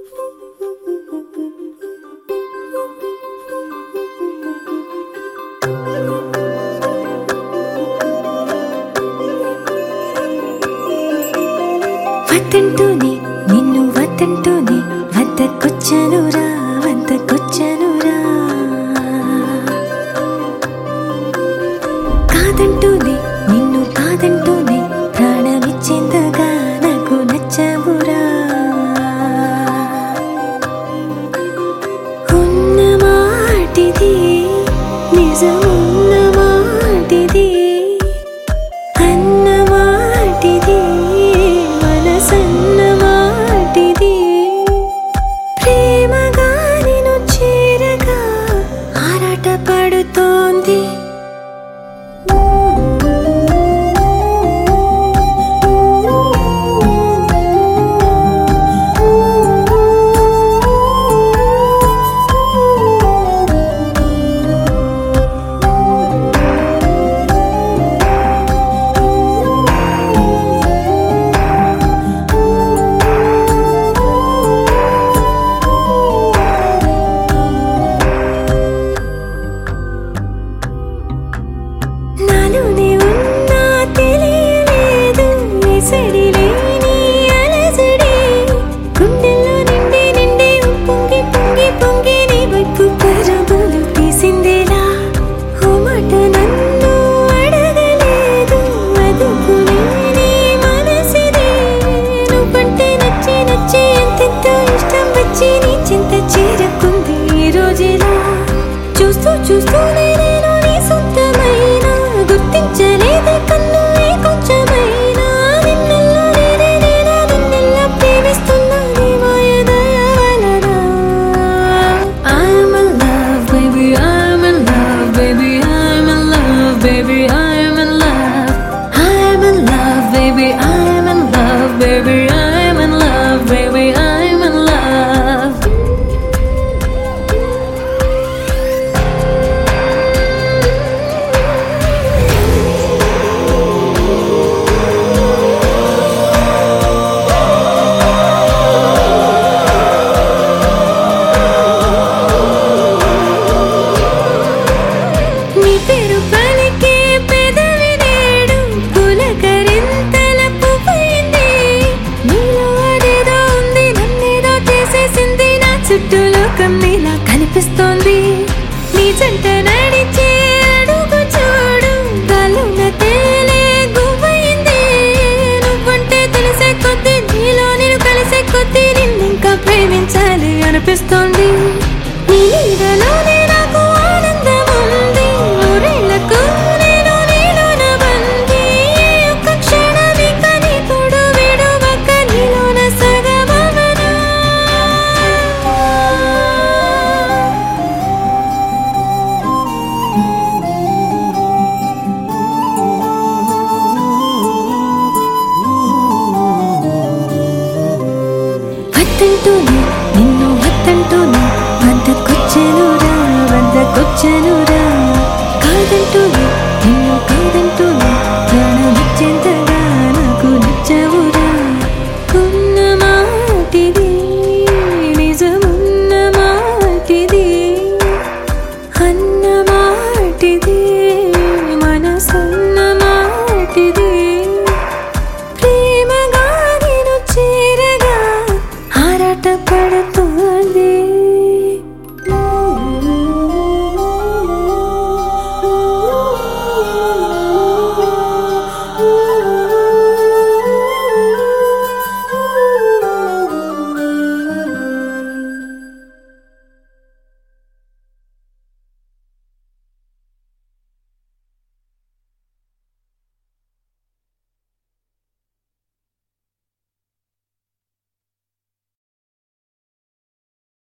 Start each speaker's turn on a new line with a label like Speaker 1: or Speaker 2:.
Speaker 1: వద్దంటూనే నిన్ను వద్దంటూనే వద్దకొచ్చానురా వద్దకొచ్చానురా కాదంటూనే నిన్ను కాదంటూనే ప్రాణమిచ్చేంతగా నాకు నచ్చావురా ఉన్న మాటిది నిజమున్న మాటిది అన్న మాటిది మనసన్న మాటిది ప్రేమగా నిన్ను చేరగా ఆరాట పడుతోంది నాలోనే ఉన్నా తెలియలేదు ఎసడి లేని అలజడి గుండెల్లో నిండి నిండి పొంగి పొంగి పొంగి నీ వైపు పరుగులు తీసిందేలా ఓ మాట నన్ను అడగలేదు అదుపునే నీ మనసిది నువ్వంటే నచ్చి నచ్చి ఎంతెంతో ఇష్టం వచ్చి నీ చింత చేరుకుంది ఈ రోజులా చూస్తూ చూస్తూనే నేను నీ సొంతమైనా గుర్తించలేదే కన్ను ఏ కొంచెమైనా నిన్నెల్లా నేనే నేనా నిన్నెల్లా ప్రేమిస్తున్నా నీ మాయదయ వలన I'm in love baby I'm in love baby I'm in love baby I'm in love I'm in love baby I'm in love baby I'm in love baby I'm in love నీ పేరు పలికే పెదవి నేడు పులకరింతల పువ్వైంది నీలో అదేదో ఉంది నన్నేదో చేసేసింది నా చుట్టూ లోకం నీలా కనిపిస్తోంది నీ జంట నడిచే అడుగు చూడు గాలున తేలే గువ్వైంది నువ్వంటే తెలిసే కొద్దీ నీలో నేను కలిసే కొద్దీ నిన్నింకా ప్రేమించాలి అనిపిస్తోంది నీ నీడలోనే నాకు ఆనందం ఉంది నూరేళ్లకు నేను నీలోన బంది ఒక్క క్షణమిక నీ తోడు విడువక నీలోన సగమవనా వద్దంటూనే నిన్ను వద్దంటూనే వద్దకొచ్చానురా వద్దకొచ్చానురా కాదంటూనే నిన్ను కాదంటూనే ప్రాణమిచ్చేంతగా నాకు నచ్చావురా ఉన్న మాటిది నిజమున్న మాటిది అన్న మాటిది మనసన్న మాటిది ప్రేమగా నేను చేరగా ఆరాట పడుతోంది